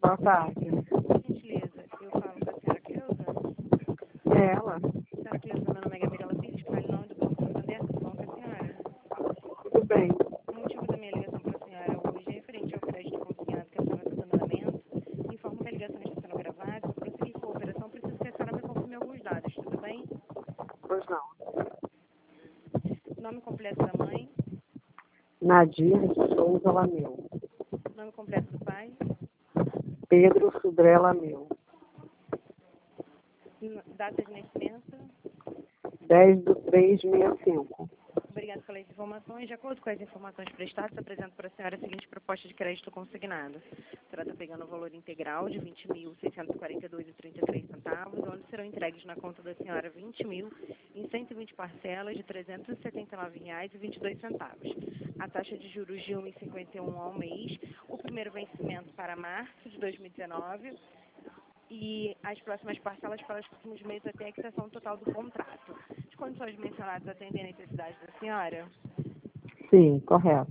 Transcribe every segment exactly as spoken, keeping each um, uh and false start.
Boa tarde. Gentileza, eu falo com a senhora Cleusa. É ela. Senhora Cleusa, meu nome é Gabriela Pires, falo em nome do Banco Santander, tudo bom com a senhora? Tudo bem. O motivo da minha ligação para a senhora hoje é referente ao crédito consignado que a senhora está dando andamento. Informo que a ligação está sendo gravada. Para prosseguir com a operação, preciso que a senhora me confirme alguns dados, tudo bem? Pois não. Nome completo da mãe, Nadir Souza Lameu. nome completo do pai, Pedro Sudré Lameu. n- data de nascimento. dez de três de sessenta e cinco. Obrigada pelas informações. De acordo com as informações prestadas, apresento para a senhora a seguinte proposta de crédito consignado. A senhora está pegando o valor integral de vinte mil seiscentos e quarenta e dois reais e trinta e três centavos, onde serão entregues na conta da senhora vinte mil em cento e vinte parcelas de trezentos e setenta e nove reais e vinte e dois centavos. A taxa de juros de um vírgula cinquenta e um ao mês. O primeiro vencimento para março de dois mil e dezenove. E as próximas parcelas para os próximos meses até a quitação total do contrato. As condições mencionadas atendem a necessidade da senhora? Sim, correto.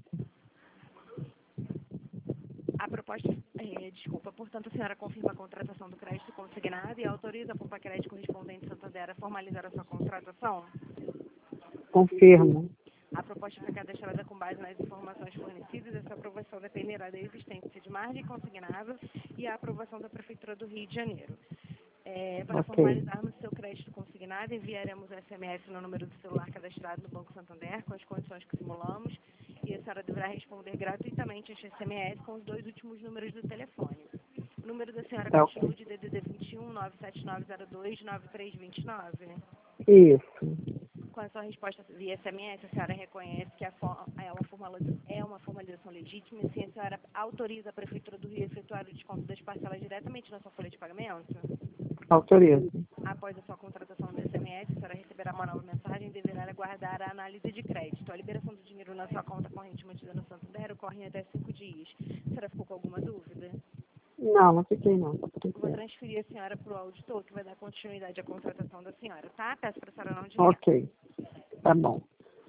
A proposta, é, desculpa, portanto, a senhora confirma a contratação do crédito consignado e autoriza a Poupa Crédito correspondente Santander a formalizar a sua contratação? Confirmo. A proposta foi cadastrada com base nas informações fornecidas. Essa aprovação dependerá da existência de margem consignada e a aprovação da Prefeitura do Rio de Janeiro. É, para Ok. formalizarmos seu crédito consignado, enviaremos S M S no número do celular cadastrado no Banco Santander com as condições que simulamos e a senhora deverá responder gratuitamente este S M S com os dois últimos números do telefone. O número da senhora Tá continua ok. de D D D vinte e um, nove sete nove zero dois, nove três dois nove. Isso. Com a sua resposta via S M S, a senhora reconhece que a for- é, uma formalização, é uma formalização legítima e sim, a senhora autoriza a Prefeitura do Rio a efetuar o desconto das parcelas diretamente na sua folha de pagamento? Autorizo. Após a sua contratação do S M S, a senhora receberá uma nova mensagem e deverá aguardar a análise de crédito. A liberação do dinheiro na sua conta corrente mantida no Santander ocorre em até cinco dias. A senhora ficou com alguma dúvida? Não, não fiquei não. Fiquei Eu vou certo. transferir a senhora para o auditor, que vai dar continuidade à contratação da senhora, tá? Peço para a senhora não desligar. Ok. Tá bom.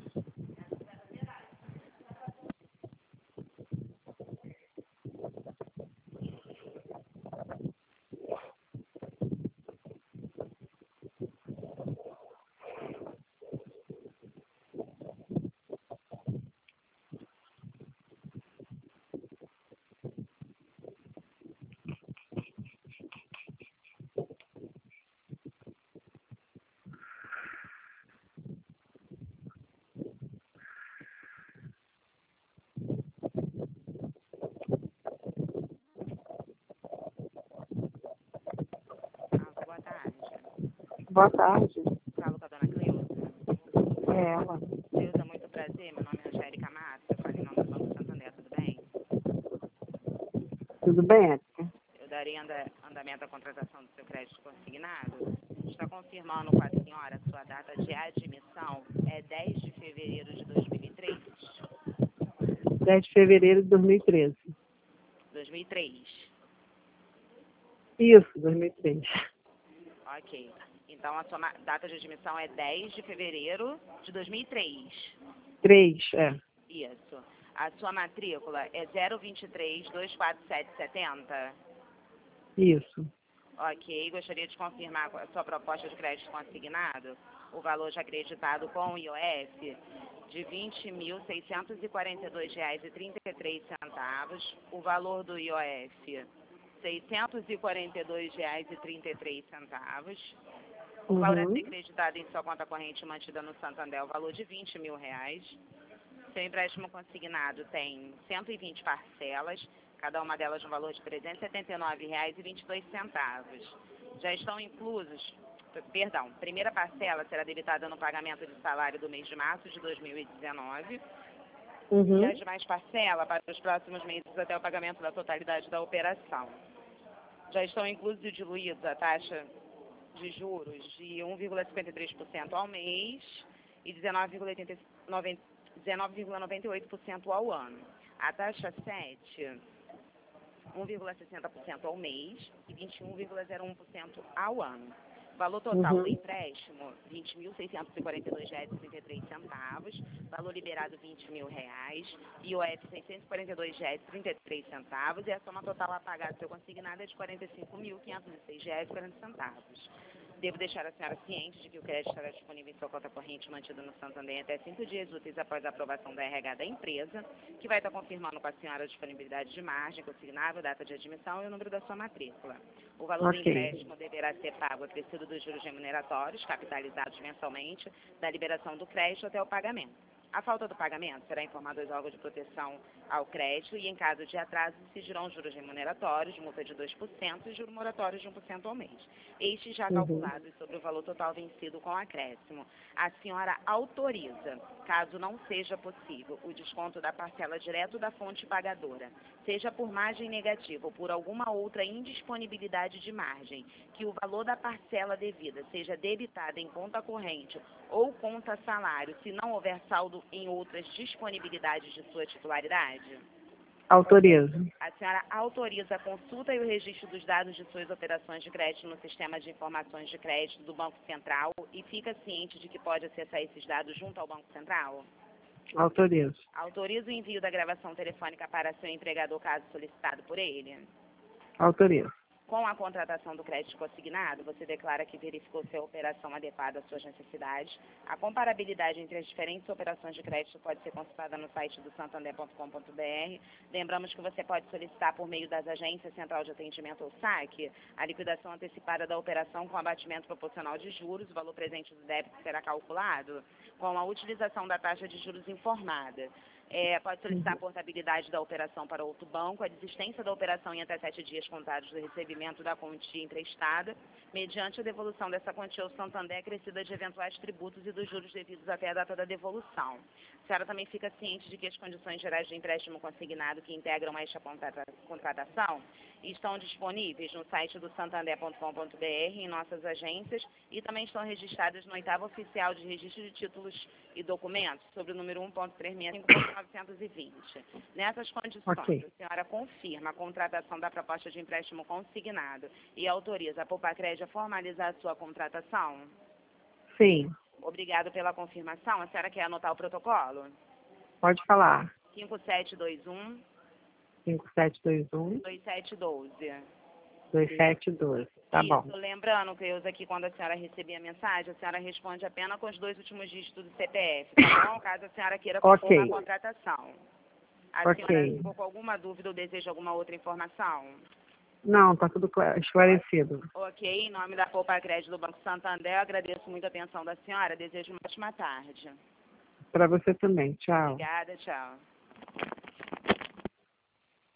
Ah, boa tarde. Boa tarde. Falo com a dona Cleusa. É ela. Cleusa, muito prazer. Meu nome é Angélica Matos. Eu falo em nome do Banco Santander, tudo bem? Tudo bem, Ética? Eu daria anda, andamento à contratação do seu crédito consignado. Está confirmando com a senhora sua data de admissão é dez de fevereiro de dois mil e três? dez de fevereiro de dois mil e treze. dois mil e três. Isso, dois mil e três. Ok. Então a sua ma- data de admissão é dez de fevereiro de dois mil e três. três, é. Isso. A sua matrícula é zero vinte e três, dois quatro sete sete zero. Isso. Ok, gostaria de confirmar com a sua proposta de crédito consignado, o valor já acreditado com o I O F de vinte mil seiscentos e quarenta e dois reais e trinta e três centavos, o valor do I O F seiscentos e quarenta e dois reais e trinta e três centavos, o valor a Uhum. ser acreditado em sua conta corrente mantida no Santander é o valor de vinte mil reais. Seu empréstimo consignado tem cento e vinte parcelas, cada uma delas no valor de trezentos e setenta e nove reais e vinte e dois centavos. Já estão inclusos, perdão, primeira parcela será debitada no pagamento de salário do mês de março de dois mil e dezenove Uhum. e as demais parcelas para os próximos meses até o pagamento da totalidade da operação. Já estão inclusos e diluídos a taxa de juros de um vírgula cinquenta e três por cento ao mês e dezenove vírgula noventa e oito por cento ao ano. A taxa sete, um vírgula sessenta por cento ao mês e vinte e um vírgula zero um por cento ao ano. Valor total Uhum. do empréstimo, vinte mil seiscentos e quarenta e dois reais e trinta e três centavos. Valor liberado, vinte mil reais. I O F, seiscentos e quarenta e dois reais e trinta e três centavos. E a soma total a pagar do seu consignado é de quarenta e cinco mil quinhentos e seis reais e quarenta centavos. Devo deixar a senhora ciente de que o crédito estará disponível em sua conta corrente mantido no Santander até cinco dias úteis após a aprovação da R H da empresa, que vai estar confirmando com a senhora a disponibilidade de margem consignável, data de admissão e o número da sua matrícula. O valor do Ok. empréstimo deverá ser pago acrescido dos juros remuneratórios, capitalizados mensalmente, da liberação do crédito até o pagamento. A falta do pagamento será informado aos órgãos de proteção ao crédito e, em caso de atraso, incidirão juros remuneratórios, multa de dois por cento e juros moratórios de um por cento ao mês. Estes já Uhum. calculados sobre o valor total vencido com acréscimo. A senhora autoriza, caso não seja possível, o desconto da parcela direto da fonte pagadora, seja por margem negativa ou por alguma outra indisponibilidade de margem, que o valor da parcela devida seja debitada em conta corrente ou conta salário, se não houver saldo em outras disponibilidades de sua titularidade? Autorizo. A senhora autoriza a consulta e o registro dos dados de suas operações de crédito no sistema de informações de crédito do Banco Central e fica ciente de que pode acessar esses dados junto ao Banco Central? Autorizo. Autoriza o envio da gravação telefônica para seu empregador, caso solicitado por ele? Autorizo. Com a contratação do crédito consignado, você declara que verificou se a operação adequada às suas necessidades. A comparabilidade entre as diferentes operações de crédito pode ser consultada no site do santander ponto com ponto br. Lembramos que você pode solicitar por meio das agências Central de Atendimento ou S A C a liquidação antecipada da operação com abatimento proporcional de juros. O valor presente do débito será calculado com a utilização da taxa de juros informada. É, pode solicitar a portabilidade da operação para outro banco, a desistência da operação em até sete dias contados do recebimento da quantia emprestada, mediante a devolução dessa quantia ao Santander acrescida de eventuais tributos e dos juros devidos até a data da devolução. A senhora também fica ciente de que as condições gerais de empréstimo consignado que integram esta contratação estão disponíveis no site do santander ponto com ponto br, em nossas agências, e também estão registradas no oitavo oficial de registro de títulos e documentos, sobre o número um ponto trezentos e sessenta e cinco ponto novecentos e vinte. Nessas condições, Ok. a senhora confirma a contratação da proposta de empréstimo consignado e autoriza a Poupa-Crédito a formalizar a sua contratação? Sim. Obrigado pela confirmação. A senhora quer anotar o protocolo? Pode falar. cinco sete dois um, cinco sete dois um, dois sete um dois. dois sete um dois. Tá Isso, bom. lembrando que eu aqui, quando a senhora receber a mensagem, a senhora responde apenas com os dois últimos dígitos do C P F, tá bom? Caso a senhora queira compor Ok. uma contratação. A Ok. senhora ficou com alguma dúvida ou deseja alguma outra informação? Não, tá tudo cla- esclarecido. Ok, em nome da Poupa Crédito do Banco Santander, eu agradeço muito a atenção da senhora. Desejo uma ótima tarde. Para você também. Tchau. Obrigada, tchau.